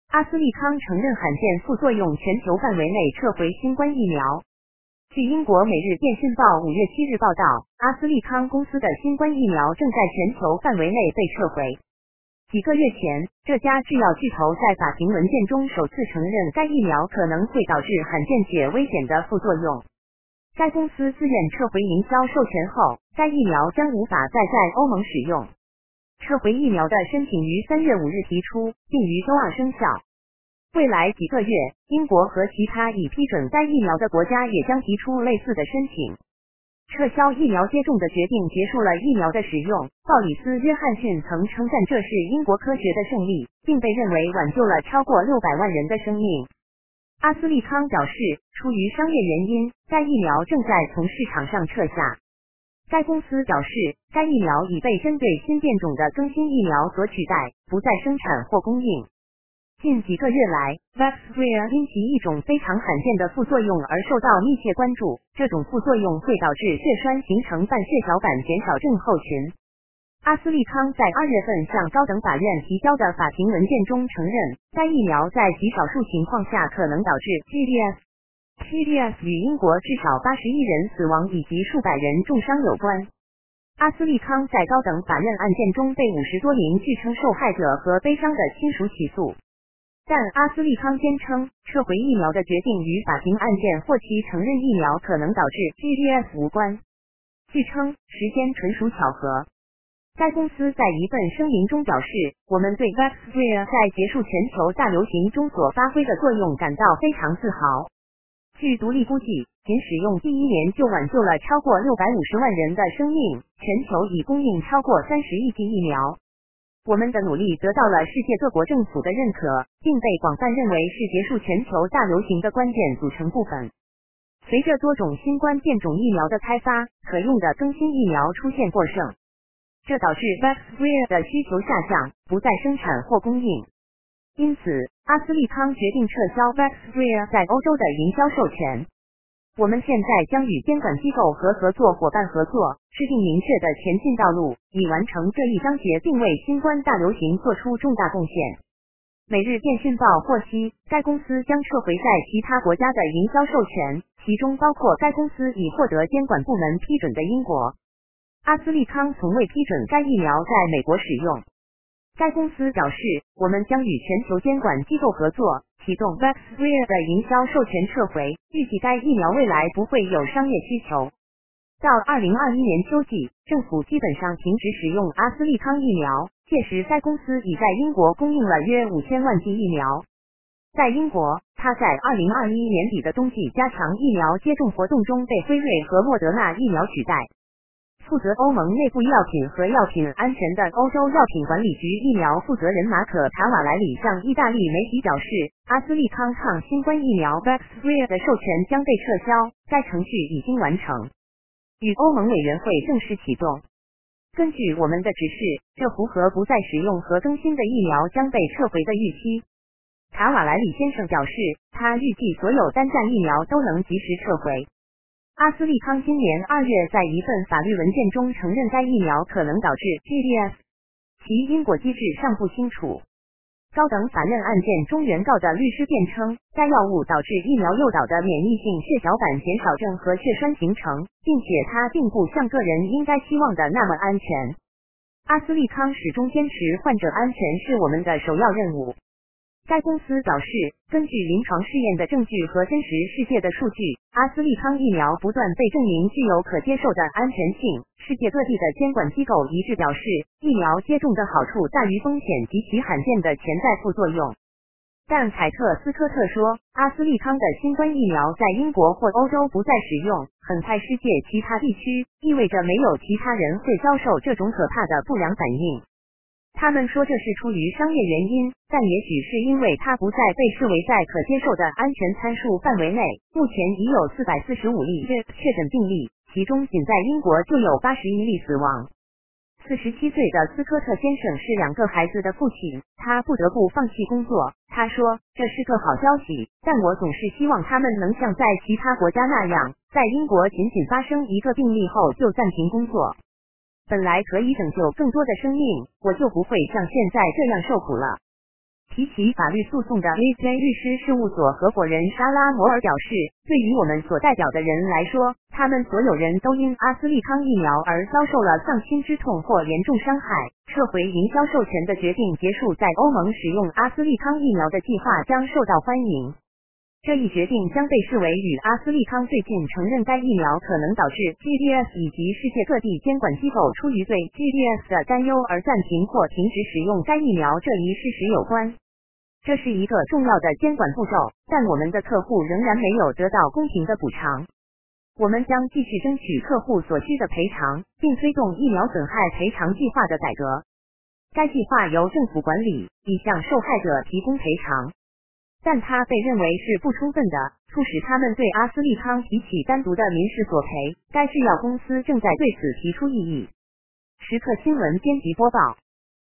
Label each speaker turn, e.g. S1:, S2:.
S1: 阿斯利康承认罕见副作用，全球范围内撤回新冠疫苗。据英国《每日电讯报》5月7日报道，阿斯利康公司的新冠疫苗正在全球范围内被撤回。几个月前，这家制药巨头在法庭文件中首次承认该疫苗可能会导致罕见且危险的副作用。该公司自愿撤回营销授权后，该疫苗将无法再在欧盟使用。撤回疫苗的申请于3月5日提出，并于周二生效。未来几个月，英国和其他已批准该疫苗的国家也将提出类似的申请。撤销疫苗接种的决定结束了疫苗的使用。鲍里斯·约翰逊曾称赞这是英国科学的胜利，并被认为挽救了超过600万人的生命。阿斯利康表示，出于商业原因，该疫苗正在从市场上撤下。该公司表示，该疫苗已被针对新变种的更新疫苗所取代，不再生产或供应。近几个月来 ，Vaxzevria 因其一种非常罕见的副作用而受到密切关注。这种副作用会导致血栓形成半血小板减少症候群。阿斯利康在2月份向高等法院提交的法庭文件中承认，该疫苗在极少数情况下可能导致 GDS 与英国至少81人死亡以及数百人重伤有关。阿斯利康在高等法院案件中被50多名据称受害者和悲伤的亲属起诉。但阿斯利康坚称，撤回疫苗的决定与法庭案件或其承认疫苗可能导致 GDS 无关。据称，时间纯属巧合。该公司在一份声明中表示，我们对 Vaxzevria 在结束全球大流行中所发挥的作用感到非常自豪。据独立估计，仅使用第1年就挽救了超过650万人的生命，全球已供应超过30亿剂疫苗。我们的努力得到了世界各国政府的认可，并被广泛认为是结束全球大流行的关键组成部分。随着多种新冠变种疫苗的开发，可用的更新疫苗出现过剩，这导致 Vaxzevria 的需求下降，不再生产或供应。因此，阿斯利康决定撤销 Vaxzevria 在欧洲的营销授权。我们现在将与监管机构和合作伙伴合作，制定明确的前进道路，以完成这一章节并为新冠大流行做出重大贡献。每日电讯报获悉，该公司将撤回在其他国家的营销授权，其中包括该公司已获得监管部门批准的英国。阿斯利康从未批准该疫苗在美国使用。该公司表示，我们将与全球监管机构合作，启动 Vaxzevria 的营销授权撤回，预计该疫苗未来不会有商业需求。到2021年秋季，政府基本上停止使用阿斯利康疫苗，届时该公司已在英国供应了约5000万剂疫苗。在英国，它在2021年底的冬季加强疫苗接种活动中被辉瑞和莫德纳疫苗取代。负责欧盟内部药品和药品安全的欧洲药品管理局疫苗负责人马可·塔瓦莱里向意大利媒体表示，阿斯利康抗新冠疫苗 Vaxzevria 的授权将被撤销，该程序已经完成，与欧盟委员会正式启动。根据我们的指示，这符合不再使用和更新的疫苗将被撤回的预期。塔瓦莱里先生表示，他预计所有单价疫苗都能及时撤回。阿斯利康今年2月在一份法律文件中承认该疫苗可能导致 GDS， 其因果机制尚不清楚。高等法院案件中原告的律师辩称，该药物导致疫苗诱导的免疫性血小板减少症和血栓形成，并且它并不像个人应该期望的那么安全。阿斯利康始终坚持患者安全是我们的首要任务。该公司表示，根据临床试验的证据和真实世界的数据，阿斯利康疫苗不断被证明具有可接受的安全性。世界各地的监管机构一致表示，疫苗接种的好处大于风险及其罕见的潜在副作用。但凯特斯科特说，阿斯利康的新冠疫苗在英国或欧洲不再使用，很快世界其他地区，意味着没有其他人会遭受这种可怕的不良反应。他们说这是出于商业原因，但也许是因为它不再被视为在可接受的安全参数范围内。目前已有445例确诊病例，其中仅在英国就有81例死亡。47岁的斯科特先生是2个孩子的父亲，他不得不放弃工作。他说，这是个好消息，但我总是希望他们能像在其他国家那样，在英国仅发生一个病例后就暂停工作。本来可以拯救更多的生命，我就不会像现在这样受苦了。 提起法律诉讼的 AJ 律师事务所合伙人莎拉摩尔表示，对于我们所代表的人来说，他们所有人都因阿斯利康疫苗而遭受了丧亲之痛或严重伤害。撤回营销授权的决定结束在欧盟使用阿斯利康疫苗的计划将受到欢迎。这一决定将被视为与阿斯利康最近承认该疫苗可能导致 GDS 以及世界各地监管机构出于对 GDS 的担忧而暂停或停止使用该疫苗这一事实有关。这是一个重要的监管步骤，但我们的客户仍然没有得到公平的补偿。我们将继续争取客户所需的赔偿，并推动疫苗损害赔偿计划的改革。该计划由政府管理，以向受害者提供赔偿。但它被认为是不充分的，促使他们对阿斯利康提起单独的民事索赔。该制药公司正在对此提出异议。时刻新闻编辑播报。